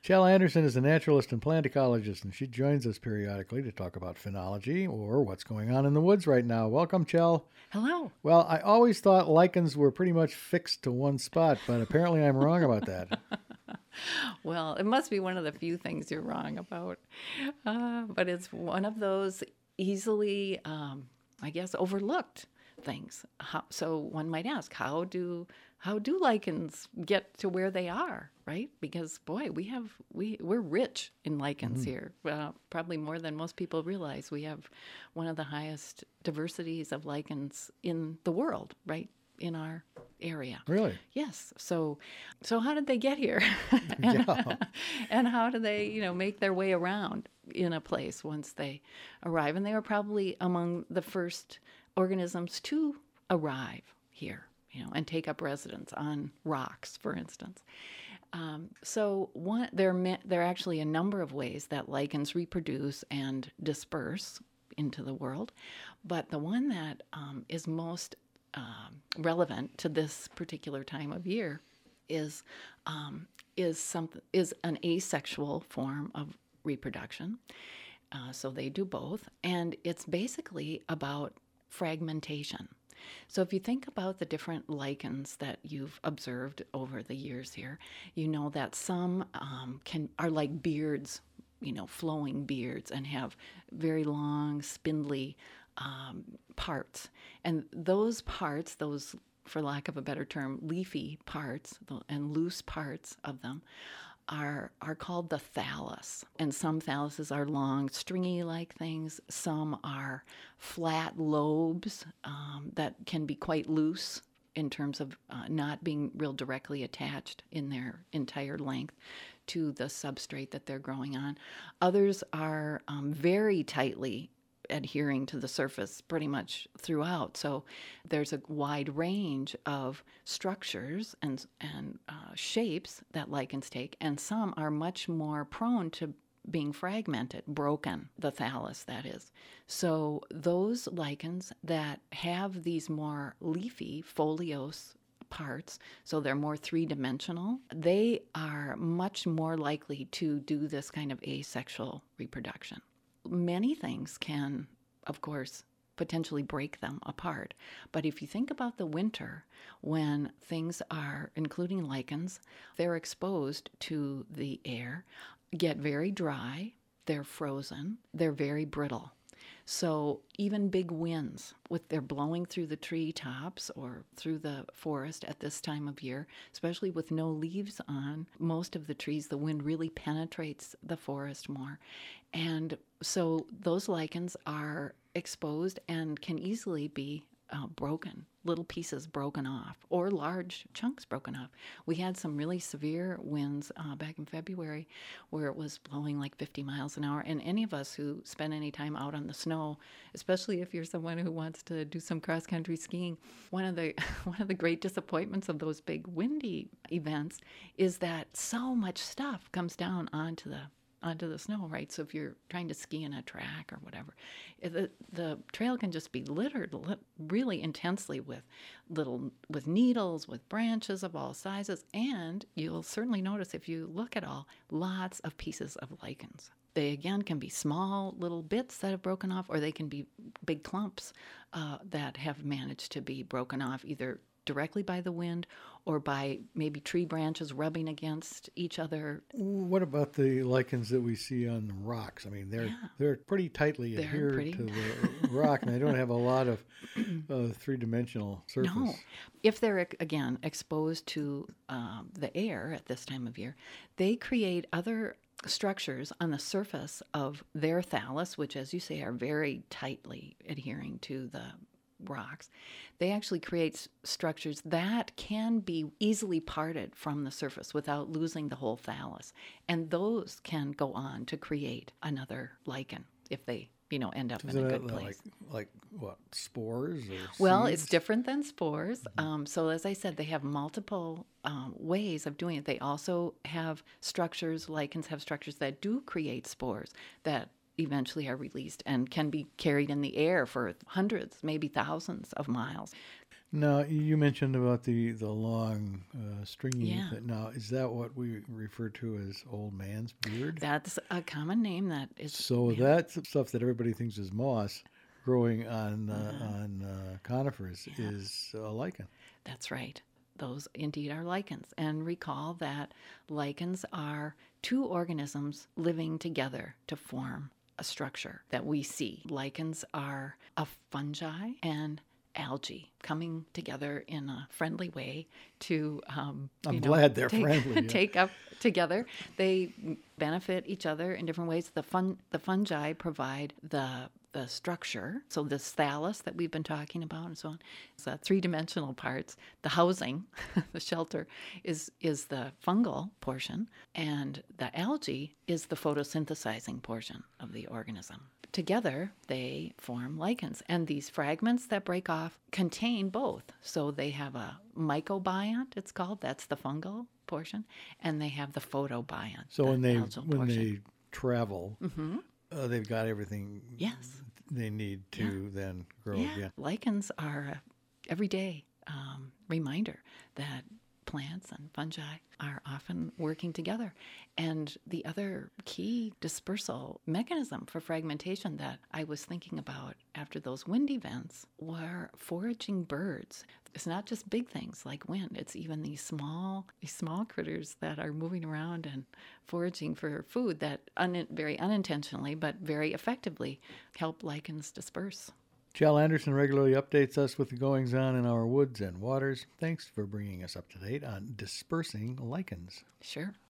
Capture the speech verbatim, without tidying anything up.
Chell Anderson is a naturalist and plant ecologist, and she joins us periodically to talk about phenology or what's going on in the woods right now. Welcome, Chell. Hello. Well, I always thought lichens were pretty much fixed to one spot, but apparently I'm wrong about that. Well, it must be one of the few things you're wrong about. Uh, but it's one of those easily, um, I guess, overlooked things. How, so one might ask, how do how do lichens get to where they are, right? Because boy, we have we we're rich in lichens Mm-hmm. here. Uh, probably more than most people realize. We have one of the highest diversities of lichens in the world, right? In our area. Really? Yes. So so how did they get here? Yeah. And how do they, you know, make their way around in a place once they arrive? And they were probably among the first organisms to arrive here, you know, and take up residence on rocks, for instance. Um, so one, there, are, there are actually a number of ways that lichens reproduce and disperse into the world, but the one that um, is most um, relevant to this particular time of year is um, is something is an asexual form of reproduction. Uh, so they do both, and it's basically about fragmentation. So if you think about the different lichens that you've observed over the years here, you know that some um, can are like beards, you know, flowing beards, and have very long, spindly um, parts. And those parts, those, for lack of a better term, leafy parts and loose parts of them, are are called the thallus. And some thalluses are long, stringy-like things. Some are flat lobes um, that can be quite loose in terms of uh, not being real directly attached in their entire length to the substrate that they're growing on. Others are um, very tightly adhering to the surface pretty much throughout. So there's a wide range of structures and and uh, shapes that lichens take, and some are much more prone to being fragmented, broken, the thallus, that is. So those lichens that have these more leafy foliose parts, so they're more three-dimensional, they are much more likely to do this kind of asexual reproduction. Many things can, of course, potentially break them apart. But if you think about the winter, when things are, including lichens, they're exposed to the air, get very dry, they're frozen, they're very brittle. So even big winds, with they're blowing through the treetops or through the forest at this time of year, especially with no leaves on most of the trees, the wind really penetrates the forest more. And so those lichens are exposed and can easily be uh, broken, little pieces broken off, or large chunks broken off. We had some really severe winds uh, back in February where it was blowing like fifty miles an hour. And any of us who spend any time out on the snow, especially if you're someone who wants to do some cross-country skiing, one of the one of the great disappointments of those big windy events is that so much stuff comes down onto the onto the snow, right? So if you're trying to ski in a track or whatever, the the trail can just be littered li- really intensely with little with needles, with branches of all sizes, and you'll certainly notice if you look at all, lots of pieces of lichens. They again can be small little bits that have broken off, or they can be big clumps uh, that have managed to be broken off either directly by the wind or by maybe tree branches rubbing against each other. What about the lichens that we see on the rocks? I mean, they're Yeah. they're pretty tightly They're adhered pretty. to the rock, and they don't have a lot of uh, three-dimensional surface. No. If they're, again, exposed to um, the air at this time of year, they create other structures on the surface of their thallus, which, as you say, are very tightly adhering to the rocks. They actually create s- structures that can be easily parted from the surface without losing the whole thallus. And those can go on to create another lichen if they, you know, end up in Isn't a it good like place. like what, spores or Well, it's seeds? different than spores. Um, so, as I said, they have multiple um, ways of doing it. They also have structures, lichens have structures that do create spores that eventually are released and can be carried in the air for hundreds, maybe thousands of miles. Now, you mentioned about the, the long, uh, stringy. Yeah. Now, is that what we refer to as old man's beard? That's a common name that is. So yeah, that's stuff that everybody thinks is moss growing on uh, Uh-huh. on uh, conifers Yeah. is a lichen. That's right. Those indeed are lichens. And recall that lichens are two organisms living together to form a structure that we see. Lichens are a fungi and algae coming together in a friendly way to um, I'm you know, glad they're take, friendly. Yeah. take up together. They benefit each other in different ways. The fun the fungi provide the the structure, so this thallus that we've been talking about and so on. So three-dimensional parts. The housing, the shelter, is is the fungal portion, and the algae is the photosynthesizing portion of the organism. Together, they form lichens, and these fragments that break off contain both. So they have a mycobiont, it's called, that's the fungal portion, and they have the photobiont, So the when they algal when portion. they travel, Mhm. uh, they've got everything Yes. they need to then grow Yeah, again. lichens are a everyday um, reminder that plants and fungi are often working together. And the other key dispersal mechanism for fragmentation that I was thinking about after those wind events were foraging birds. It's not just big things like wind, it's even these small these small critters that are moving around and foraging for food that un- very unintentionally but very effectively help lichens disperse. Chal Anderson regularly updates us with the goings on in our woods and waters. Thanks for bringing us up to date on dispersing lichens. Sure.